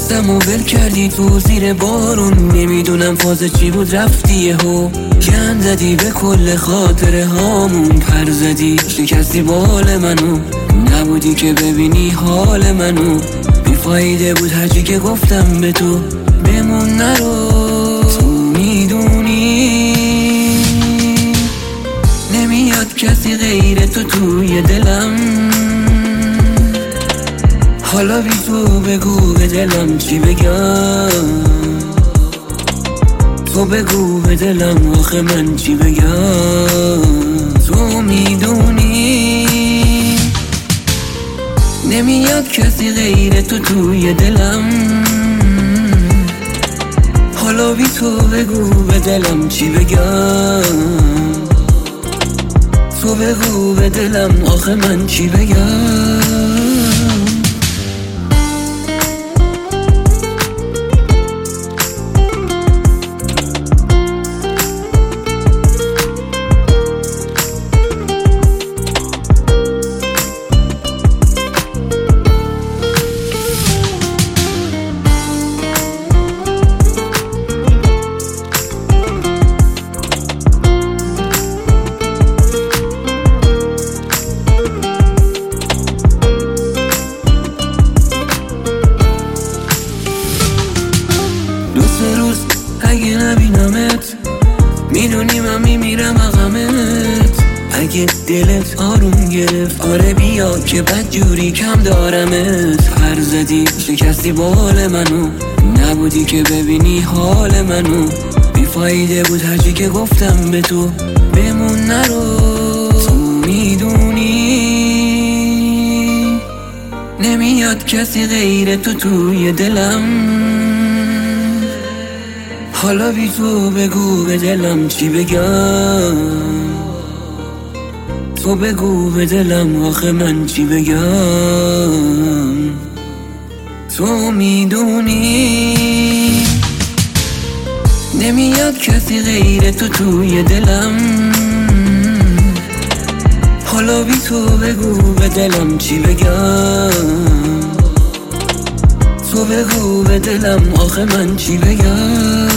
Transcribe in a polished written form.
دستم و ول کردی تو زیر بارون، نمیدونم فاز چی بود رفتی یهو، گند زدی به کل خاطره هامون، پر زدی شکستی بال منو، نبودی که ببینی حال منو، بیفایده بود هرچی که گفتم به تو، بمون نرو تو میدونی نمیاد کسی غیر تو توی دلم، حالا بی تو بگو به دلم چی بگم، تو بگو به دلم آخه من چی بگم، تو میدونی نمیاد کسی غیر تو توی دلم، حالا بی تو بگو به دلم چی بگم، تو بگو به دلم آخه من چی بگم. روز اگه نبینمت میدونی من میمیرم عقمت، اگه دلت آروم گرفت آره بیا که بد جوری کم دارمت، پر زدی شکستی بال منو، نبودی که ببینی حال منو، بیفایده بود هرچی که گفتم به تو، بمون نرو تو میدونی نمیاد کسی غیر تو توی دلم، حالا بی تو بگو به دلم چی بگم، تو بگو به دلم آخه من چی بگم، تو میدونی نمیاد کسی غیر تو توی دلم، حالا بی تو بگو به دلم چی بگم، تو بگو به دلم آخه من چی بگم.